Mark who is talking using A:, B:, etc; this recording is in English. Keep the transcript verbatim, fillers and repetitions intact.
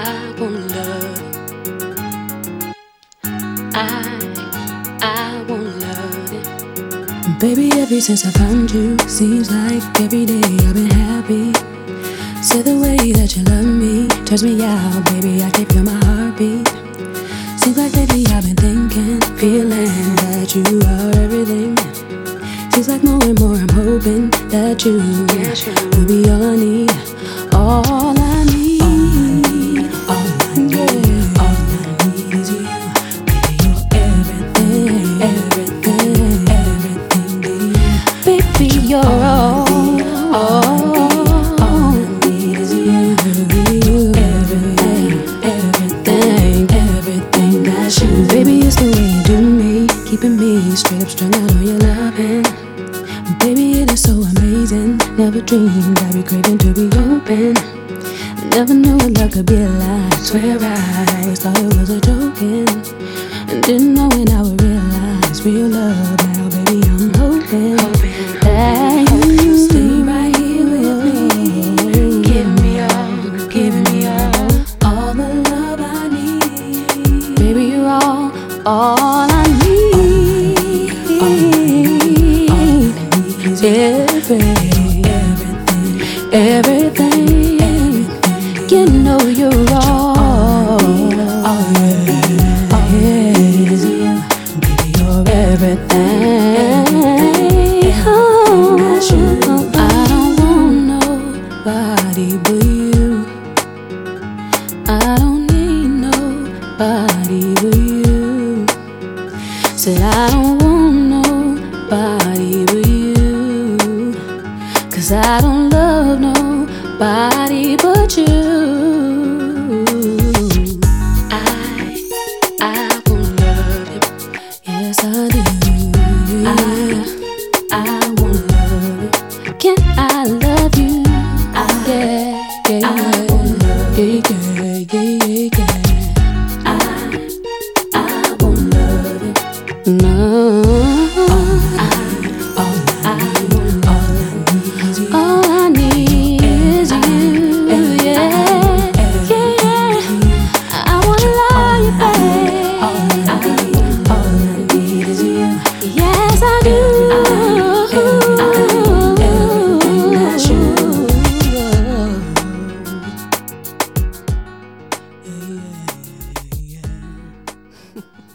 A: I want love. I, I want love.
B: Baby, ever since I found you, seems like every day I've been happy. Say the way that you love me turns me out, baby, I can feel my heartbeat. Seems like lately I've been thinking, feeling that you are everything. Seems like more and more I'm hoping that you will be all I need, all I need, all I need, yeah. All I need is you, baby, you're everything, everything, everything to you. Baby, you're all, all, all I need is you, everything, everything, everything that's you. Baby, it's the way you do me, keeping me straight up strung out on your loving. Baby, it is so amazing. Never dreamed I'd be craving to be open. Never knew what love could be like. Swear I always thought it was a joking, and didn't know when I would realize real love. Now, baby, I'm hoping, hoping that you stay right here with me, giving me all, giving me all, all the love I need. Baby, you're all, all I need. Everything, everything, everything, everything. You know you're all, oh yeah, oh yeah. Baby, you're everything. Oh, I don't want nobody but you. I don't need nobody but you. Said I don't want nobody but you. Cause I don't love nobody but you. I, I won't love you. Yes, I do. I, I won't love you. Can I love you? I, yeah, yeah, I won't love you. Yeah, yeah, yeah, yeah. I, I won't love you. No. All I need is you, yeah, yeah. I wanna love you, babe. All I need is you. Yes, I do. Everything that's you.